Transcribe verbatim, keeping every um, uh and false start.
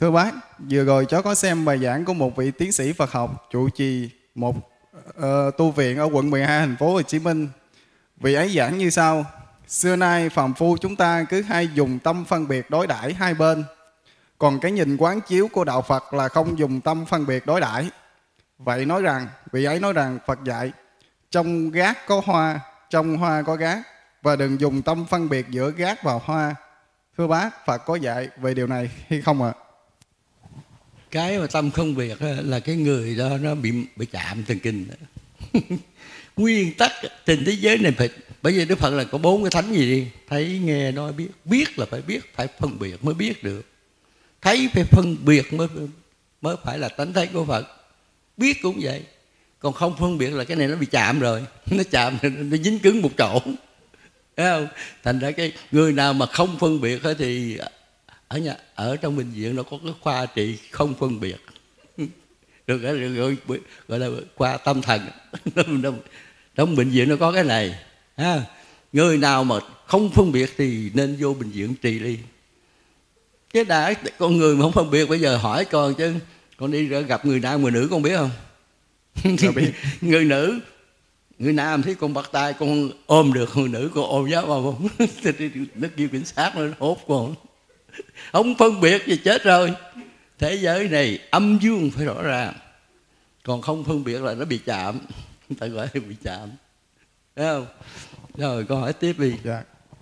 Thưa bác, vừa rồi cháu có xem bài giảng của một vị tiến sĩ Phật học trụ trì một uh, tu viện ở quận mười hai thành phố Hồ Chí Minh. Vị ấy giảng như sau: xưa nay phàm phu chúng ta cứ hay dùng tâm phân biệt đối đãi hai bên, còn cái nhìn quán chiếu của đạo Phật là không dùng tâm phân biệt đối đãi. Vậy nói rằng, vị ấy nói rằng Phật dạy trong gác có hoa, trong hoa có gác, và đừng dùng tâm phân biệt giữa gác và hoa. Thưa bác, Phật có dạy về điều này hay không ạ? À? Cái mà tâm phân biệt là cái người đó nó bị bị chạm thần kinh. Nguyên tắc trên thế giới này phải, bởi vì Đức Phật là có bốn cái thánh gì đi: thấy, nghe, nói, biết. Biết là phải biết, phải phân biệt mới biết được. Thấy phải phân biệt mới mới phải là tánh thấy của Phật. Biết cũng vậy. Còn không phân biệt là cái này nó bị chạm rồi, nó chạm nó dính cứng một chỗ, thấy không? Thành ra cái người nào mà không phân biệt thì ở nhà, ở trong bệnh viện nó có cái khoa trị không phân biệt, được gọi, gọi là khoa tâm thần. Trong bệnh viện nó có cái này. À, người nào mà không phân biệt thì nên vô bệnh viện trị đi. Cái đã con người mà không phân biệt, bây giờ hỏi con chứ con đi gặp người nam người nữ con biết không? Người nữ, người nam thấy con bắt tay con ôm được, người nữ con ôm dám không? Nó kêu cảnh sát nó hốt con. Không phân biệt thì chết rồi. Thế giới này âm dương phải rõ ràng, còn không phân biệt là nó bị chạm. Ta gọi là bị chạm, thấy không? Rồi con hỏi tiếp đi. Dạ.